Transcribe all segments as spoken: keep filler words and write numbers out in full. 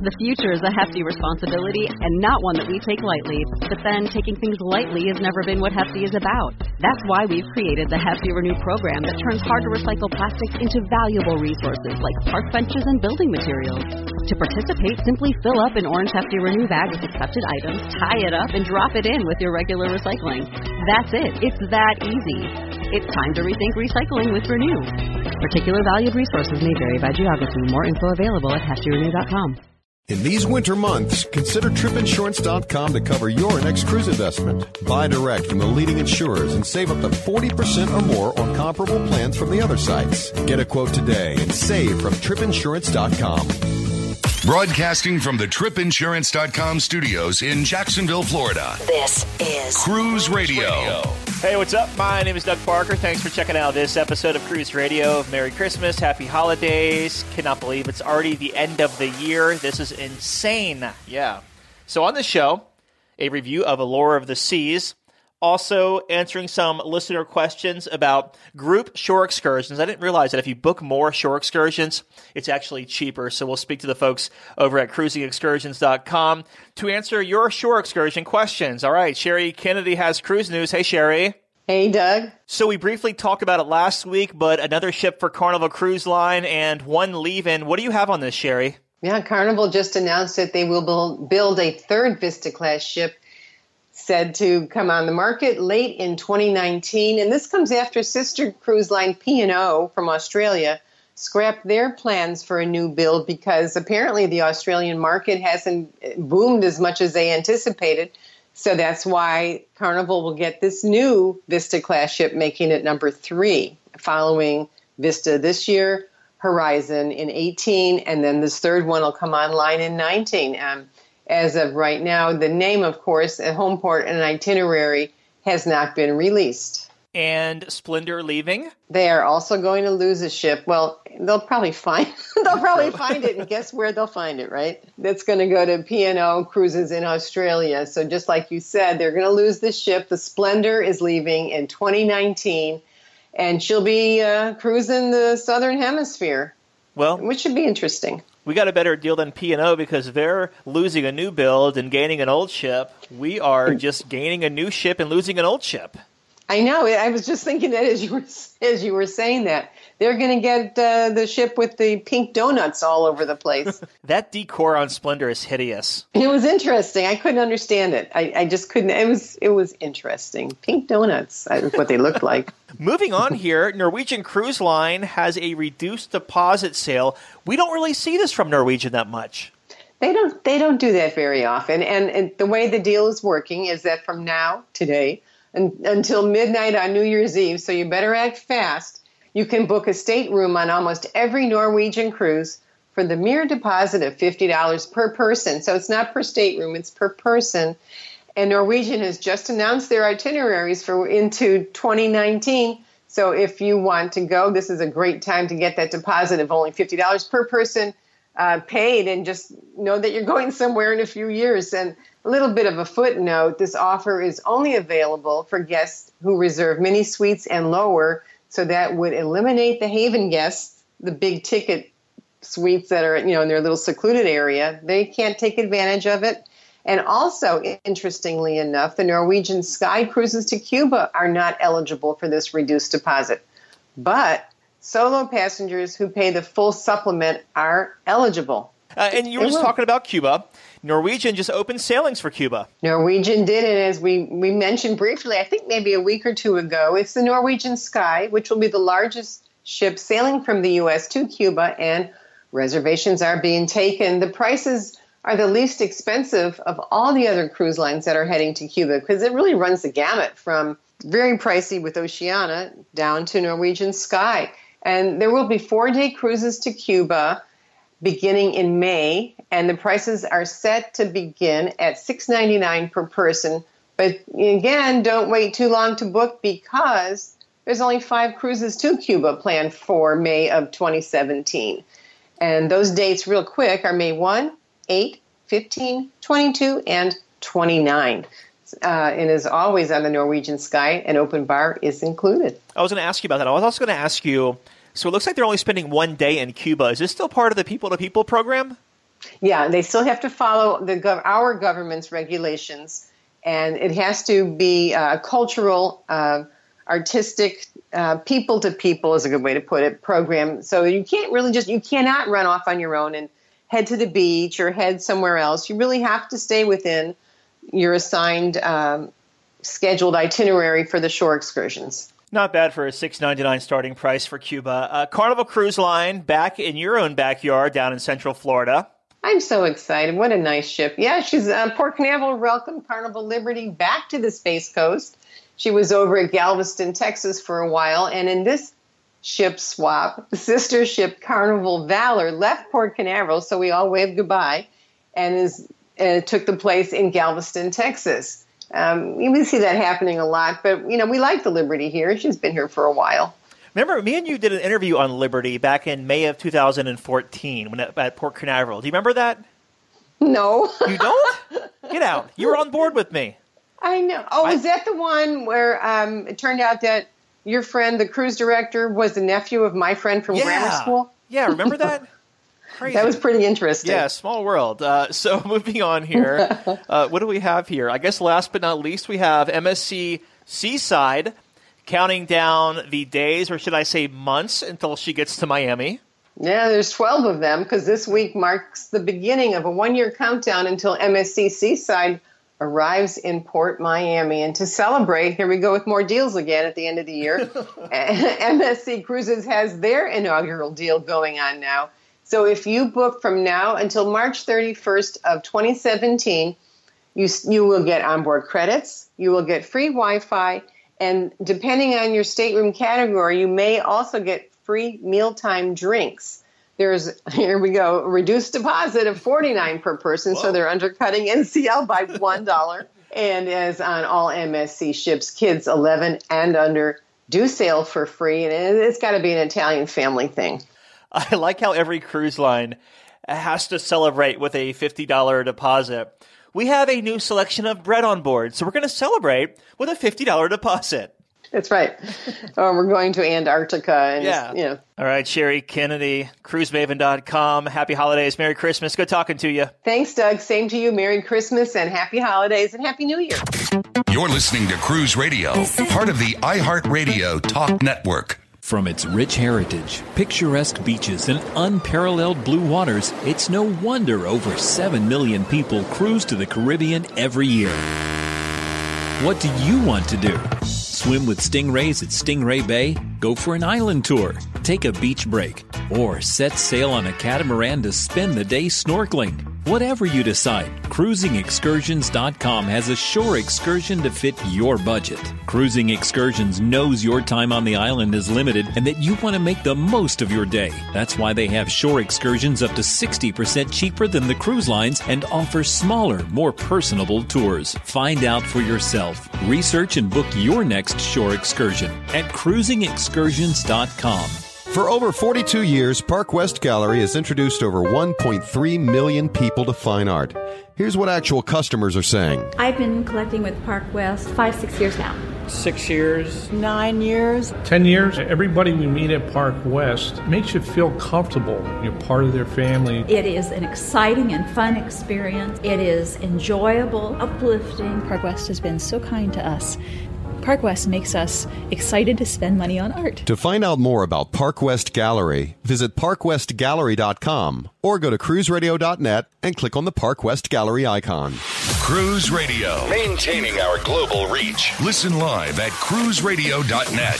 The future is a hefty responsibility and not one that we take lightly. But then, taking things lightly has never been what Hefty is about. That's why we've created the Hefty Renew program that turns hard-to-recycle plastics into valuable resources like park benches and building materials. To participate, simply fill up an orange Hefty Renew bag with accepted items, tie it up, and drop it in with your regular recycling. That's it. It's that easy. It's time to rethink recycling with Renew. Particular valued resources may vary by geography. More info available at hefty renew dot com. In these winter months, consider trip insurance dot com to cover your next cruise investment. Buy direct from the leading insurers and save up to forty percent or more on comparable plans from the other sites. Get a quote today and save from trip insurance dot com. Broadcasting from the trip insurance dot com studios in Jacksonville, Florida. This is Cruise Radio. Hey, what's up? My name is Doug Parker. Thanks for checking out this episode of Cruise Radio. Merry Christmas, Happy Holidays. Cannot believe it's already the end of the year. This is insane. Yeah. So on the show, a review of Allure of the Seas. Also answering some listener questions about group shore excursions. I didn't realize that if you book more shore excursions, it's actually cheaper. So we'll speak to the folks over at cruising excursions dot com to answer your shore excursion questions. All right, Sherry Kennedy has cruise news. Hey, Sherry. Hey, Doug. So we briefly talked about it last week, but another ship for Carnival Cruise Line and one leaving. What do you have on this, Sherry? Yeah, Carnival just announced that they will build a third Vista-class ship said to come on the market late in twenty nineteen. And this comes after sister cruise line P and O from Australia scrapped their plans for a new build because apparently the Australian market hasn't boomed as much as they anticipated. So that's why Carnival will get this new Vista-class ship, making it number three, following Vista this year, Horizon in eighteen, and then this third one will come online in nineteen. Um, As of right now, the name, of course, a home port and an itinerary has not been released. And Splendor leaving? They are also going to lose a ship. Well, they'll probably find they'll probably find it, and guess where they'll find it, right? That's going to go to P and O Cruises in Australia. So just like you said, they're going to lose the ship. The Splendor is leaving in twenty nineteen, and she'll be uh, cruising the Southern Hemisphere, well, which should be interesting. We got a better deal than P and O because they're losing a new build and gaining an old ship. We are just gaining a new ship and losing an old ship. I know. I was just thinking that as you were as you were saying that. They're going to get uh, the ship with the pink donuts all over the place. That decor on Splendor is hideous. It was interesting. I couldn't understand it. I, I just couldn't. It was it was interesting. Pink donuts is what they looked like. Moving on here, Norwegian Cruise Line has a reduced deposit sale. We don't really see this from Norwegian that much. They don't they don't do that very often. And, and the way the deal is working is that from now, today, and, until midnight on New Year's Eve, so you better act fast, you can book a stateroom on almost every Norwegian cruise for the mere deposit of fifty dollars per person. So it's not per stateroom, it's per person. And Norwegian has just announced their itineraries for into twenty nineteen. So if you want to go, this is a great time to get that deposit of only fifty dollars per person uh, paid, and just know that you're going somewhere in a few years. And a little bit of a footnote, this offer is only available for guests who reserve mini suites and lower. So that would eliminate the Haven guests, the big ticket suites that are, you know, in their little secluded area. They can't take advantage of it. And also, interestingly enough, the Norwegian Sky cruises to Cuba are not eligible for this reduced deposit. But solo passengers who pay the full supplement are eligible. Uh, and you were just talking about Cuba. Norwegian just opened sailings for Cuba. Norwegian did, and as we, we mentioned briefly, I think maybe a week or two ago, it's the Norwegian Sky, which will be the largest ship sailing from the U S to Cuba, and reservations are being taken. The prices are the least expensive of all the other cruise lines that are heading to Cuba, because it really runs the gamut from very pricey with Oceania down to Norwegian Sky. And there will be four-day cruises to Cuba beginning in May, and the prices are set to begin at six dollars and ninety-nine cents per person. But again, don't wait too long to book because there's only five cruises to Cuba planned for May of twenty seventeen. And those dates, real quick, are May first, eight, fifteen, twenty-two, and twenty-nine. Uh, and as always on the Norwegian Sky, an open bar is included. I was going to ask you about that. I was also going to ask you, so it looks like they're only spending one day in Cuba. Is this still part of the People to People program? Yeah, they still have to follow the gov- our government's regulations, and it has to be uh, cultural, uh, artistic, uh, people-to-people is a good way to put it, program. So you can't really just, you cannot run off on your own and head to the beach or head somewhere else. You really have to stay within your assigned um, scheduled itinerary for the shore excursions. Not bad for a six dollars and ninety-nine cents starting price for Cuba. Uh, Carnival Cruise Line back in your own backyard down in Central Florida. I'm so excited. What a nice ship. Yeah, she's uh, Port Canaveral welcomed Carnival Liberty back to the Space Coast. She was over at Galveston, Texas for a while, and in this ship swap, the sister ship Carnival Valor left Port Canaveral, so we all waved goodbye, and is uh, took the place in Galveston, Texas. Um, we see that happening a lot, but you know we like the Liberty here. She's been here for a while. Remember, me and you did an interview on Liberty back in May of two thousand fourteen when at, at Port Canaveral. Do you remember that? No. You don't? Get out. You were on board with me. I know. Oh, I, is that the one where um, it turned out that your friend, the cruise director, was the nephew of my friend from yeah. grammar school? Yeah, remember that? Crazy. That was pretty interesting. Yeah, small world. Uh, so moving on here, uh, what do we have here? I guess last but not least, we have M S C Seaside counting down the days, or should I say months, until she gets to Miami. Yeah, there's twelve of them because this week marks the beginning of a one-year countdown until M S C Seaside arrives in Port Miami. And to celebrate, here we go with more deals again at the end of the year. M S C Cruises has their inaugural deal going on now. So if you book from now until March thirty-first of twenty seventeen, you you will get onboard credits, you will get free Wi-Fi, and depending on your stateroom category, you may also get free mealtime drinks. There's, here we go, a reduced deposit of forty-nine dollars per person, Whoa. So they're undercutting N C L by one dollar. And as on all M S C ships, kids eleven and under do sail for free, and it's got to be an Italian family thing. I like how every cruise line has to celebrate with a fifty dollars deposit. We have a new selection of bread on board, so we're going to celebrate with a fifty dollars deposit. That's right. Oh, we're going to Antarctica. And yeah. You know. All right, Sherry Kennedy, cruise maven dot com. Happy holidays. Merry Christmas. Good talking to you. Thanks, Doug. Same to you. Merry Christmas and happy holidays and Happy New Year. You're listening to Cruise Radio, part of the iHeartRadio Talk Network. From its rich heritage, picturesque beaches, and unparalleled blue waters, it's no wonder over seven million people cruise to the Caribbean every year. What do you want to do? Swim with stingrays at Stingray Bay? Go for an island tour? Take a beach break? Or set sail on a catamaran to spend the day snorkeling? Whatever you decide, cruising excursions dot com has a shore excursion to fit your budget. Cruising Excursions knows your time on the island is limited and that you want to make the most of your day. That's why they have shore excursions up to sixty percent cheaper than the cruise lines and offer smaller, more personable tours. Find out for yourself. Research and book your next shore excursion at cruising excursions dot com. For over forty-two years, Park West Gallery has introduced over one point three million people to fine art. Here's what actual customers are saying. I've been collecting with Park West five, six years now. Six years. Nine years. Ten years. Everybody we meet at Park West makes you feel comfortable. You're part of their family. It is an exciting and fun experience. It is enjoyable, uplifting. Park West has been so kind to us. Park West makes us excited to spend money on art. To find out more about Park West Gallery, visit park west gallery dot com or go to cruise radio dot net and click on the Park West Gallery icon. Cruise Radio, maintaining our global reach. Listen live at cruise radio dot net.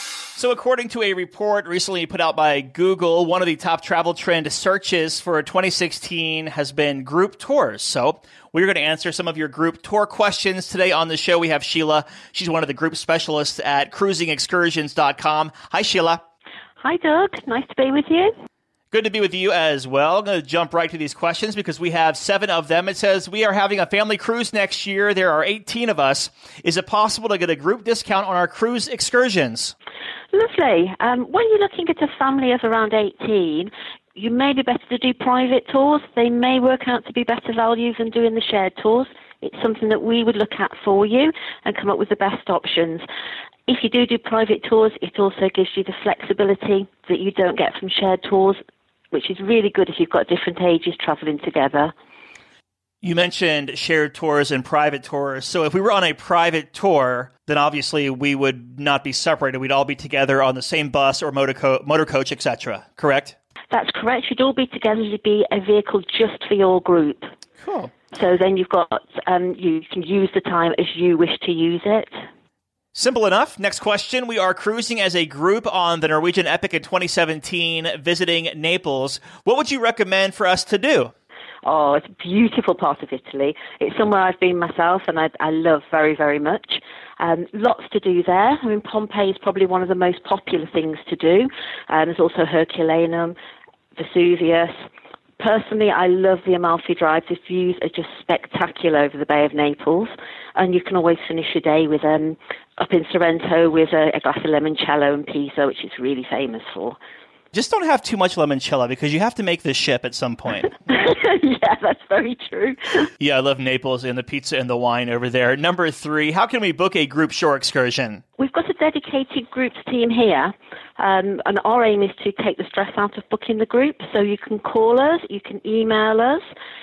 So according to a report recently put out by Google, one of the top travel trend searches for twenty sixteen has been group tours. So we're going to answer some of your group tour questions today on the show. We have Sheila. She's one of the group specialists at cruising excursions dot com. Hi, Sheila. Hi, Doug. Nice to be with you. Good to be with you as well. I'm going to jump right to these questions because we have seven of them. It says, we are having a family cruise next year. There are eighteen of us. Is it possible to get a group discount on our cruise excursions? Lovely. Um, when you're looking at a family of around eighteen, you may be better to do private tours. They may work out to be better value than doing the shared tours. It's something that we would look at for you and come up with the best options. If you do do private tours, it also gives you the flexibility that you don't get from shared tours. which is really good if you've got different ages traveling together. You mentioned shared tours and private tours. So if we were on a private tour, then obviously we would not be separated. We'd all be together on the same bus or motor, co- motor coach, et cetera. Correct? That's correct. You'd all be together. You'd be a vehicle just for your group. Cool. So then you've got, um, you can use the time as you wish to use it. Simple enough. Next question. We are cruising as a group on the Norwegian Epic in twenty seventeen, visiting Naples. What would you recommend for us to do? Oh, it's a beautiful part of Italy. It's somewhere I've been myself and I, I love very, very much. Um, lots to do there. I mean, Pompeii is probably one of the most popular things to do. Um, there's also Herculaneum, Vesuvius. Personally, I love the Amalfi Drive. The views are just spectacular over the Bay of Naples. And you can always finish your day with um, up in Sorrento with a, a glass of limoncello and Pisa, which it's really famous for. Just don't have too much limoncello because you have to make this ship at some point. Yeah, that's very true. Yeah, I love Naples and the pizza and the wine over there. Number three, how can we book a group shore excursion? We've got a dedicated groups team here, um, and our aim is to take the stress out of booking the group. So you can call us, you can email us,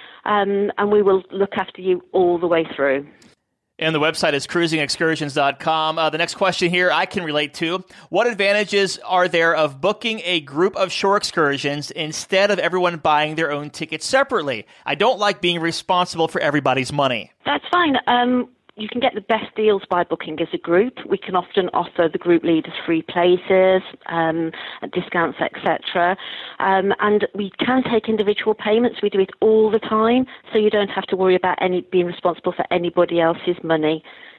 um, and we will look after you all the way through. And the website is cruising excursions dot com. Uh, the next question here I can relate to. What advantages are there of booking a group of shore excursions instead of everyone buying their own tickets separately? I don't like being responsible for everybody's money. That's fine. Um, you can get the best deals by booking as a group. We can often offer the group leaders free places, um, discounts, et cetera. Um, and we can take individual payments. We do it all the time, so you don't have to worry about any being responsible for anybody else's money,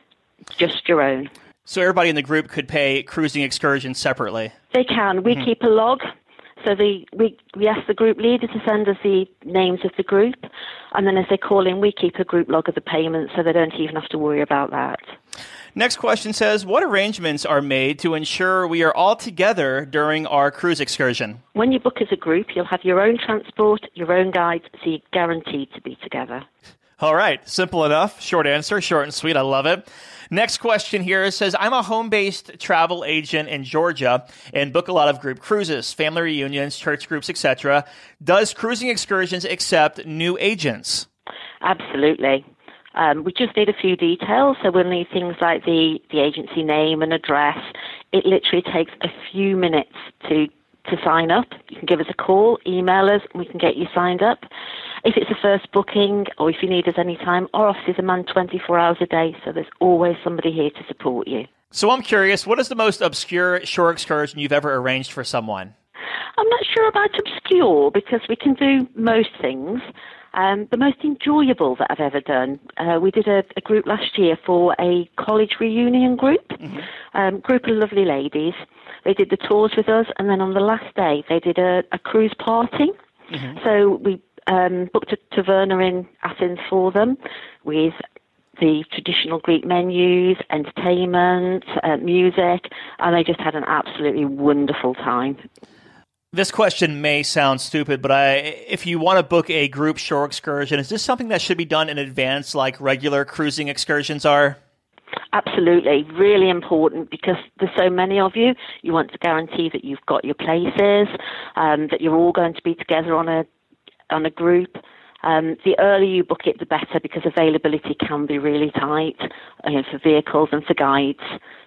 just your own. So everybody in the group could pay cruising excursions separately? They can. We mm-hmm. keep a log. So the, we, we ask the group leader to send us the names of the group, and then as they call in, we keep a group log of the payments, so they don't even have to worry about that. Next question says, what arrangements are made to ensure we are all together during our cruise excursion? When you book as a group, you'll have your own transport, your own guides, so you're guaranteed to be together. All right. Simple enough. Short answer. Short and sweet. I love it. Next question here says, I'm a home-based travel agent in Georgia and book a lot of group cruises, family reunions, church groups, et cetera. Does Cruising Excursions accept new agents? Absolutely. Um, we just need a few details, so we'll need things like the, the agency name and address. It literally takes a few minutes to to sign up. You can give us a call, email us, and we can get you signed up. If it's a first booking or if you need us anytime, our offices are manned twenty-four hours a day, so there's always somebody here to support you. So I'm curious, what is the most obscure shore excursion you've ever arranged for someone? I'm not sure about obscure because we can do most things. Um, the most enjoyable that I've ever done, uh, we did a, a group last year for a college reunion group, mm-hmm. um, group of lovely ladies. They did the tours with us, and then on the last day, they did a, a cruise party. Mm-hmm. So we um, booked a taverna in Athens for them with the traditional Greek menus, entertainment, uh, music, and they just had an absolutely wonderful time. This question may sound stupid, but I, if you want to book a group shore excursion, is this something that should be done in advance like regular cruising excursions are? Absolutely. Really important because there's so many of you. You want to guarantee that you've got your places, um, that you're all going to be together on a on a group. Um, the earlier you book it, the better because availability can be really tight, you know, for vehicles and for guides.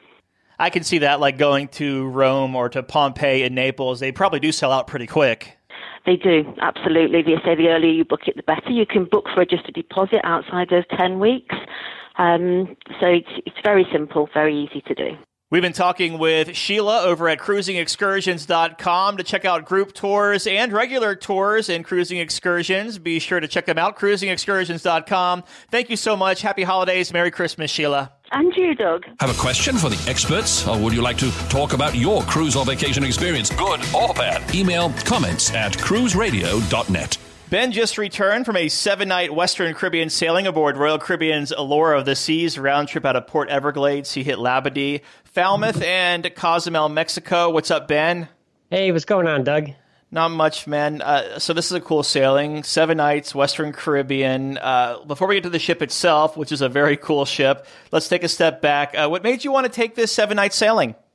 I can see that, like going to Rome or to Pompeii and Naples. They probably do sell out pretty quick. They do, absolutely. They say the earlier you book it, the better. You can book for just a deposit outside of ten weeks. Um, so it's, it's very simple, very easy to do. We've been talking with Sheila over at cruising excursions dot com to check out group tours and regular tours and cruising excursions. Be sure to check them out, cruising excursions dot com. Thank you so much. Happy holidays. Merry Christmas, Sheila. And you, Doug. Have a question for the experts, or would you like to talk about your cruise or vacation experience, good or bad? Email comments at cruise radio dot net. Ben just returned from a seven-night Western Caribbean sailing aboard Royal Caribbean's Allure of the Seas round trip out of Port Everglades. He hit Labadee, Falmouth, and Cozumel, Mexico. What's up, Ben? Hey, what's going on, Doug? Not much, man. Uh, so this is a cool sailing. Seven nights, Western Caribbean. Uh, before we get to the ship itself, which is a very cool ship, let's take a step back. Uh, what made you want to take this seven-night sailing?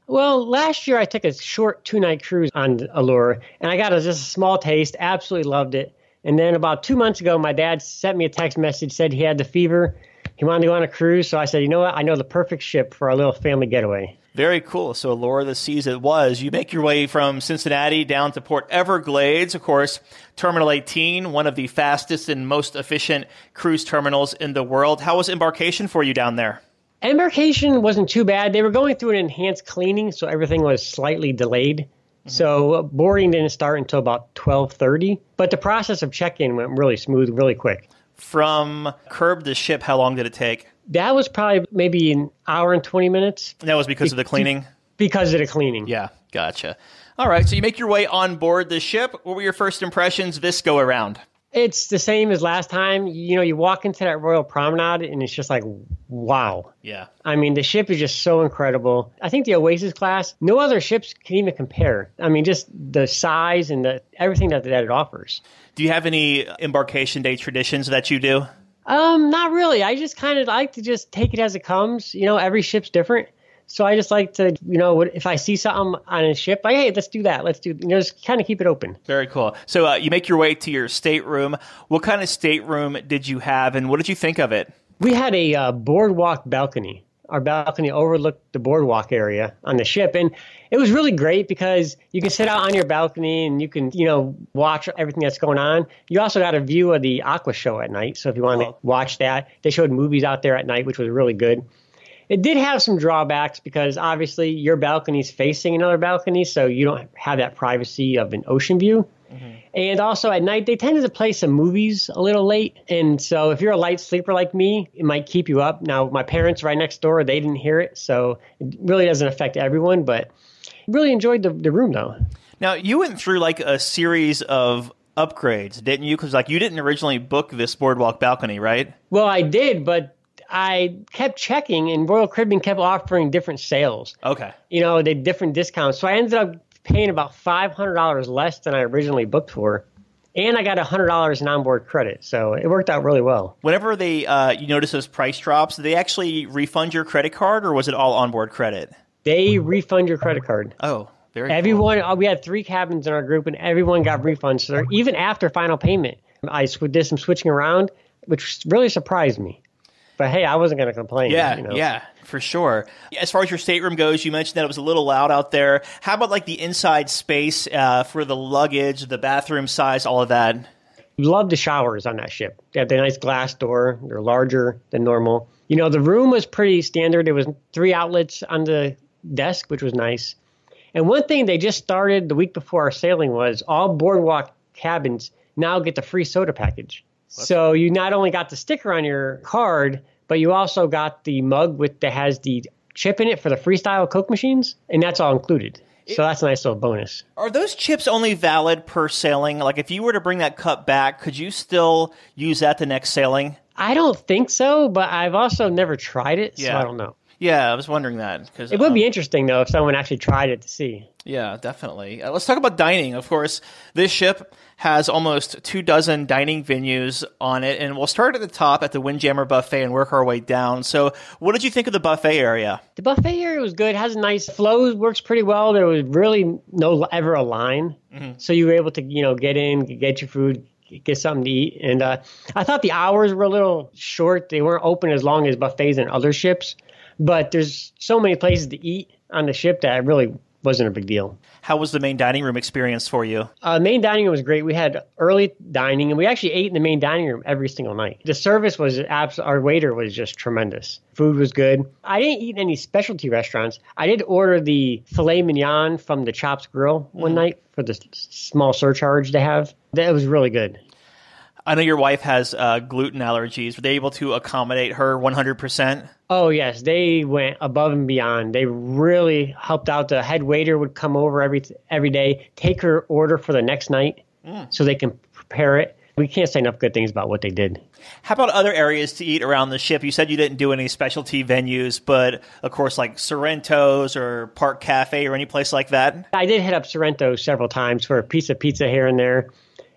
Well, last year I took a short two-night cruise on Allure, and I got a, just a small taste, absolutely loved it. And then about two months ago, my dad sent me a text message, said he had the fever. He wanted to go on a cruise, so I said, you know what? I know the perfect ship for our little family getaway. Very cool. So Allure of the Seas it was. You make your way from Cincinnati down to Port Everglades, of course, Terminal eighteen, one of the fastest and most efficient cruise terminals in the world. How was embarkation for you down there? Embarkation wasn't too bad. They were going through an enhanced cleaning, so everything was slightly delayed. Mm-hmm. So boarding didn't start until about twelve thirty, but the process of check-in went really smooth, really quick. From curb to ship, how long did it take? That was probably maybe an hour and twenty minutes. And that was because Be- of the cleaning? Because of the cleaning. Yeah, gotcha. All right, so you make your way on board the ship. What were your first impressions this go around? It's the same as last time. You know, you walk into that Royal Promenade and it's just like, wow. Yeah. I mean, the ship is just so incredible. I think the Oasis class, no other ships can even compare. I mean, just the size and the everything that, that it offers. Do you have any embarkation day traditions that you do? Um, not really. I just kind of like to just take it as it comes. You know, every ship's different. So I just like to, you know, if I see something on a ship, like, hey, let's do that. Let's do, you know, just kind of keep it open. Very cool. So uh, you make your way to your stateroom. What kind of stateroom did you have, and what did you think of it? We had a uh, boardwalk balcony. Our balcony overlooked the boardwalk area on the ship, and it was really great because you can sit out on your balcony and you can, you know, watch everything that's going on. You also got a view of the Aqua Show at night, so if you want oh. to watch that, they showed movies out there at night, which was really good. It did have some drawbacks because obviously your balcony is facing another balcony, so you don't have that privacy of an ocean view. Mm-hmm. And also at night, they tended to play some movies a little late. And so if you're a light sleeper like me, it might keep you up. Now, my parents right next door, they didn't hear it, so it really doesn't affect everyone. But really enjoyed the, the room, though. Now, you went through like a series of upgrades, didn't you? Because like you didn't originally book this boardwalk balcony, right? Well, I did, but I kept checking, and Royal Caribbean kept offering different sales. Okay. You know, they different discounts. So I ended up paying about five hundred dollars less than I originally booked for. And I got one hundred dollars in onboard credit. So it worked out really well. Whenever they uh, you notice those price drops, did they actually refund your credit card, or was it all onboard credit? They refund your credit card. Oh, very Everyone, cool. We had three cabins in our group, and everyone got refunds. So even after final payment, I did some switching around, which really surprised me. But hey, I wasn't going to complain. Yeah, you know? yeah, for sure. As far as your stateroom goes, you mentioned that it was a little loud out there. How about like the inside space uh, for the luggage, the bathroom size, all of that? Love the showers on that ship. They have the nice glass door. They're larger than normal. You know, the room was pretty standard. There was three outlets on the desk, which was nice. And one thing they just started the week before our sailing was all boardwalk cabins now get the free soda package. So you not only got the sticker on your card, but you also got the mug with that has the chip in it for the freestyle Coke machines, and that's all included. So that's a nice little bonus. Are those chips only valid per sailing? Like if you were to bring that cup back, could you still use that the next sailing? I don't think so, but I've also never tried it, yeah. so I don't know. Yeah, I was wondering that. Cause, it would um, be interesting, though, if someone actually tried it to see. Yeah, definitely. Uh, let's talk about dining. Of course, this ship has almost two dozen dining venues on it, and we'll start at the top at the Windjammer Buffet and work our way down. So what did you think of the buffet area? The buffet area was good. It has a nice flow, works pretty well. There was really no ever a line, mm-hmm. so you were able to, you know, get in, get your food, get something to eat. And uh, I thought the hours were a little short. They weren't open as long as buffets in other ships, but there's so many places to eat on the ship that it really wasn't a big deal. How was the main dining room experience for you? Uh, main dining room was great. We had early dining, and we actually ate in the main dining room every single night. The service was abs- our waiter was just tremendous. Food was good. I didn't eat in any specialty restaurants. I did order the filet mignon from the Chops Grill one mm. night for the s- small surcharge they have. That was really good. I know your wife has uh, gluten allergies. Were they able to accommodate her one hundred percent? Oh, yes. They went above and beyond. They really helped out. The head waiter would come over every every day, take her order for the next night mm. so they can prepare it. We can't say enough good things about what they did. How about other areas to eat around the ship? You said you didn't do any specialty venues, but of course like Sorrento's or Park Cafe or any place like that? I did hit up Sorrento several times for a piece of pizza here and there.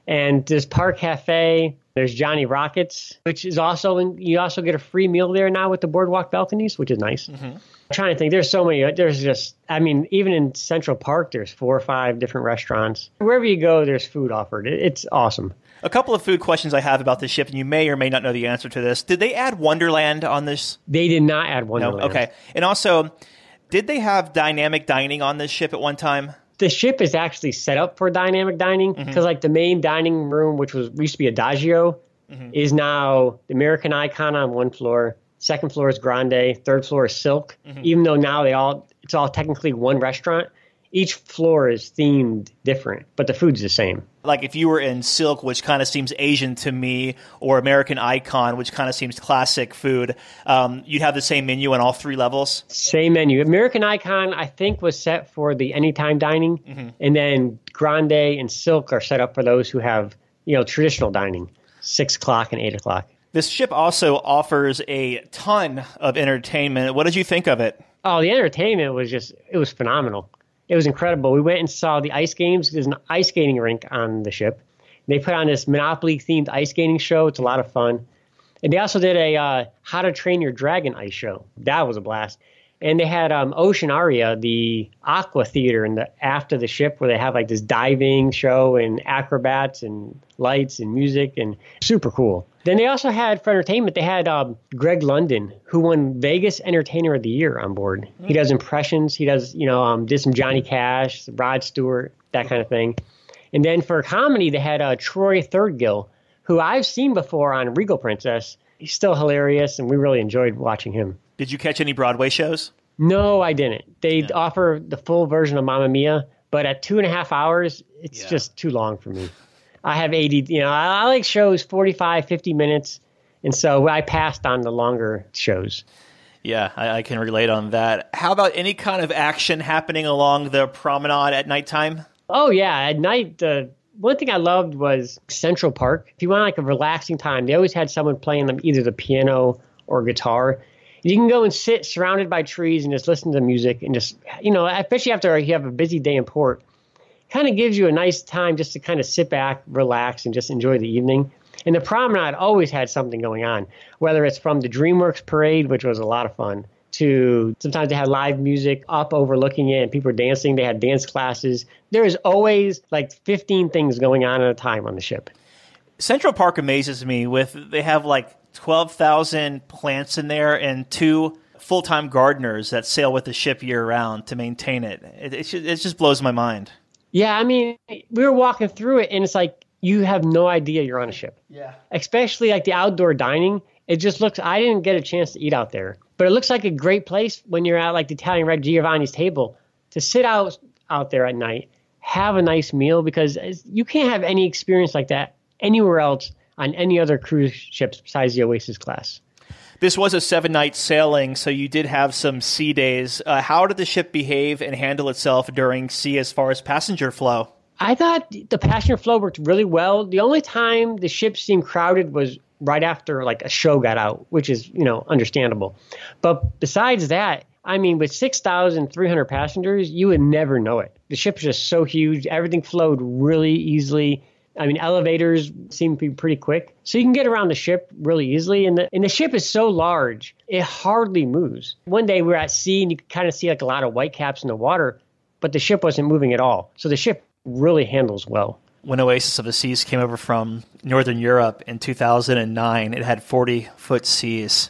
And there's Park Cafe. There's Johnny Rockets, which is also, in, you also get a free meal there now with the boardwalk balconies, which is nice. Mm-hmm. I'm trying to think. There's so many. There's just, I mean, even in Central Park, there's four or five different restaurants. Wherever you go, there's food offered. It, it's awesome. A couple of food questions I have about this ship, and you may or may not know the answer to this. Did they add Wonderland on this? They did not add Wonderland. No? Okay. And also, did they have dynamic dining on this ship at one time? The ship is actually set up for dynamic dining because, mm-hmm. like, the main dining room, which was used to be Adagio, mm-hmm. is now the American Icon on one floor. Second floor is Grande. Third floor is Silk. Mm-hmm. Even though now they all it's all technically one restaurant, each floor is themed different, but the food's the same. Like if you were in Silk, which kind of seems Asian to me, or American Icon, which kind of seems classic food, um, you'd have the same menu on all three levels? Same menu. American Icon, I think, was set for the anytime dining, mm-hmm. and then Grande and Silk are set up for those who have, you know, traditional dining, six o'clock and eight o'clock. This ship also offers a ton of entertainment. What did you think of it? Oh, the entertainment was just, it was phenomenal. It was incredible. We went and saw the ice games. There's an ice skating rink on the ship. They put on this Monopoly-themed ice skating show. It's a lot of fun. And they also did a uh, How to Train Your Dragon ice show. That was a blast. And they had um, Ocean Aria, the aqua theater in the aft of the ship, where they have like this diving show and acrobats and lights and music, and super cool. Then they also had, for entertainment, they had um, Greg London, who won Vegas Entertainer of the Year on board. Mm. He does impressions. He does, you know, um, did some Johnny Cash, Rod Stewart, that kind of thing. And then for comedy, they had uh, Troy Thirdgill, who I've seen before on Regal Princess. He's still hilarious, and we really enjoyed watching him. Did you catch any Broadway shows? No, I didn't. They yeah. offer the full version of Mamma Mia, but at two and a half hours, it's yeah. just too long for me. I have A D D, you know, I, I like shows forty-five, fifty minutes, and so I passed on the longer shows. Yeah, I, I can relate on that. How about any kind of action happening along the promenade at nighttime? Oh, yeah. At night, the one thing I loved was Central Park. If you want like a relaxing time, they always had someone playing them either the piano or guitar. You can go and sit surrounded by trees and just listen to music and just, you know, especially after you have a busy day in port, kind of gives you a nice time just to kind of sit back, relax, and just enjoy the evening. And the promenade always had something going on, whether it's from the DreamWorks parade, which was a lot of fun, to sometimes they had live music up overlooking it and people were dancing. They had dance classes. There is always like fifteen things going on at a time on the ship. Central Park amazes me with, they have like twelve thousand plants in there and two full-time gardeners that sail with the ship year-round to maintain it. It, it, just, it just blows my mind. Yeah, I mean, we were walking through it, and it's like you have no idea you're on a ship. Yeah. Especially like the outdoor dining. It just looks, I didn't get a chance to eat out there, but it looks like a great place when you're at like the Italian Red Giovanni's table to sit out out there at night, have a nice meal, because you can't have any experience like that anywhere else on any other cruise ships besides the Oasis class. This was a seven-night sailing, so you did have some sea days. Uh, how did the ship behave and handle itself during sea as far as passenger flow? I thought the passenger flow worked really well. The only time the ship seemed crowded was right after like a show got out, which is, you know, understandable. But besides that, I mean, with six thousand three hundred passengers, you would never know it. The ship's just so huge. Everything flowed really easily. I mean, elevators seem to be pretty quick. So you can get around the ship really easily. And the, and the ship is so large, it hardly moves. One day we were at sea and you could kind of see like a lot of white caps in the water, but the ship wasn't moving at all. So the ship really handles well. When Oasis of the Seas came over from Northern Europe in two thousand nine, it had forty-foot seas.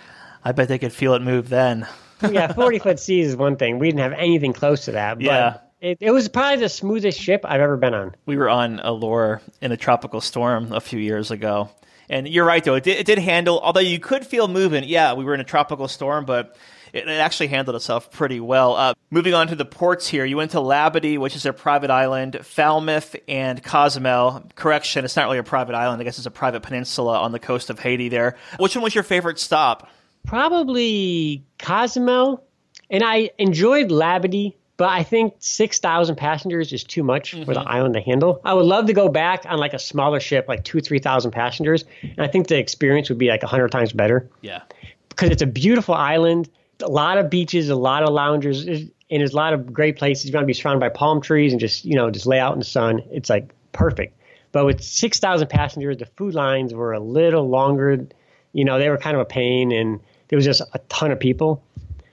I bet they could feel it move then. Yeah, forty-foot seas is one thing. We didn't have anything close to that. But yeah. It, it was probably the smoothest ship I've ever been on. We were on Allure in a tropical storm a few years ago. And you're right, though. It did, it did handle, although you could feel movement. Yeah, we were in a tropical storm, but it, it actually handled itself pretty well. Uh, moving on to the ports here, you went to Labadee, which is a private island, Falmouth, and Cozumel. Correction, it's not really a private island. I guess it's a private peninsula on the coast of Haiti there. Which one was your favorite stop? Probably Cozumel. And I enjoyed Labadee. But I think six thousand passengers is too much mm-hmm. for the island to handle. I would love to go back on like a smaller ship, like two, three thousand passengers. And I think the experience would be like a hundred times better. Yeah. Because it's a beautiful island, a lot of beaches, a lot of loungers, and there's a lot of great places. You want to be surrounded by palm trees and just, you know, just lay out in the sun. It's like perfect. But with six thousand passengers, the food lines were a little longer. You know, they were kind of a pain, and there was just a ton of people.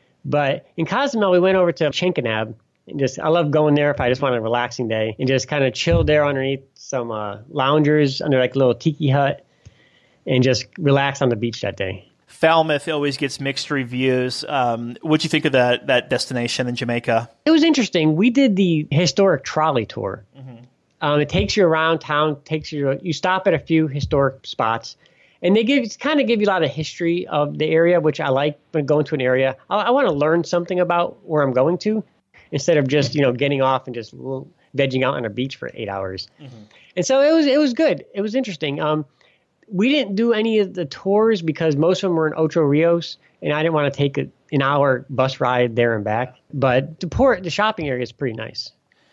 But in Cozumel, we went over to Chinkanab. And just, I love going there if I just want a relaxing day and just kind of chill there underneath some uh, loungers under like a little tiki hut and just relax on the beach that day. Falmouth always gets mixed reviews. Um, what'd you think of that that destination in Jamaica? It was interesting. We did the historic trolley tour. Mm-hmm. Um, it takes you around town, takes you, you stop at a few historic spots. And they give kind of give you a lot of history of the area, which I like when going to an area. I, I want to learn something about where I'm going to, instead of just, you know, getting off and just vegging out on a beach for eight hours. Mm-hmm. And so it was it was good. It was interesting. Um, we didn't do any of the tours because most of them were in Ocho Rios, and I didn't want to take a, an hour bus ride there and back. But the port, the shopping area is pretty nice.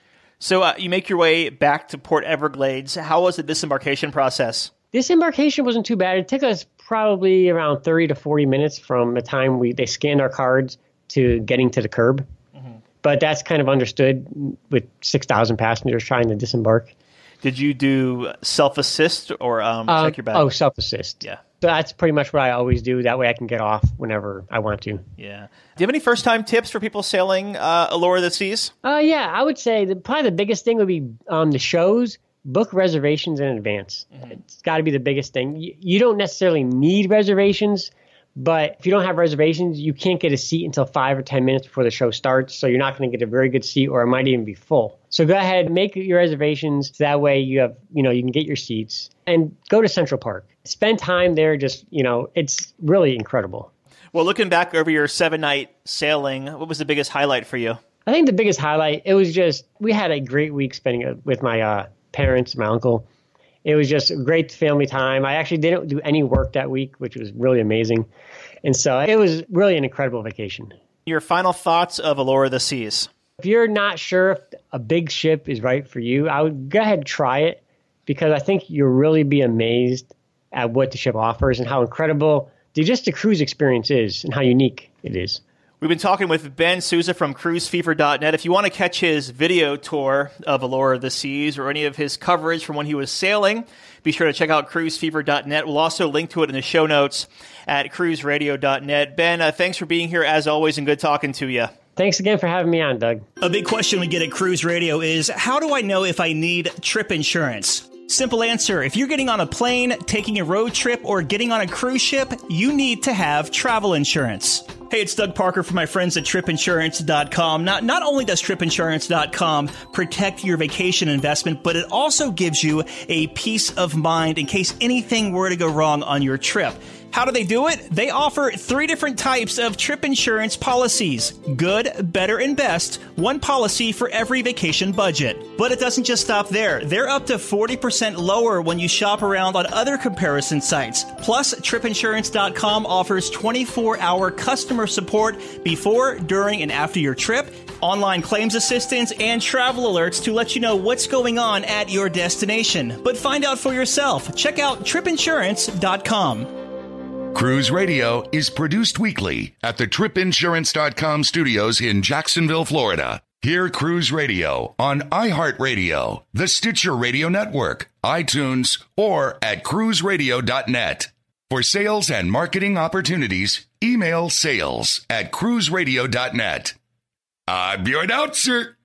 So uh, you make your way back to Port Everglades. How was the disembarkation process? Disembarkation wasn't too bad. It took us probably around thirty to forty minutes from the time we they scanned our cards to getting to the curb. But that's kind of understood with six thousand passengers trying to disembark. Did you do self-assist or um, uh, check your bag? Oh, self-assist. Yeah. So that's pretty much what I always do. That way I can get off whenever I want to. Yeah. Do you have any first-time tips for people sailing uh, Allure of the Seas? Uh, yeah, I would say the, probably the biggest thing would be um, the shows. Book reservations in advance. Mm-hmm. It's got to be the biggest thing. You, you don't necessarily need reservations, but if you don't have reservations, you can't get a seat until five or ten minutes before the show starts. So you're not going to get a very good seat, or it might even be full. So go ahead, make your reservations. That way you have, you know, you can get your seats and go to Central Park. Spend time there. Just, you know, it's really incredible. Well, looking back over your seven night sailing, what was the biggest highlight for you? I think the biggest highlight, it was just, we had a great week spending it with my uh, parents, my uncle. It was just a great family time. I actually didn't do any work that week, which was really amazing. And so it was really an incredible vacation. Your final thoughts of Allure of the Seas? If you're not sure if a big ship is right for you, I would go ahead and try it, because I think you'll really be amazed at what the ship offers and how incredible the, just the cruise experience is and how unique it is. We've been talking with Ben Souza from cruise fever dot net. If you want to catch his video tour of Allure of the Seas or any of his coverage from when he was sailing, be sure to check out cruise fever dot net. We'll also link to it in the show notes at cruise radio dot net. Ben, uh, thanks for being here as always, and good talking to you. Thanks again for having me on, Doug. A big question we get at Cruise Radio is, how do I know if I need trip insurance? Simple answer. If you're getting on a plane, taking a road trip, or getting on a cruise ship, you need to have travel insurance. Hey, it's Doug Parker from my friends at trip insurance dot com. Not, not only does trip insurance dot com protect your vacation investment, but it also gives you a peace of mind in case anything were to go wrong on your trip. How do they do it? They offer three different types of trip insurance policies. Good, better, and best. One policy for every vacation budget. But it doesn't just stop there. They're up to forty percent lower when you shop around on other comparison sites. Plus, trip insurance dot com offers twenty-four hour customer support before, during, and after your trip, online claims assistance, and travel alerts to let you know what's going on at your destination. But find out for yourself. Check out trip insurance dot com. Cruise Radio is produced weekly at the trip insurance dot com studios in Jacksonville, Florida. Hear Cruise Radio on iHeartRadio, the Stitcher Radio Network, iTunes, or at cruise radio dot net. For sales and marketing opportunities, email sales at cruise radio dot net. I'm your announcer,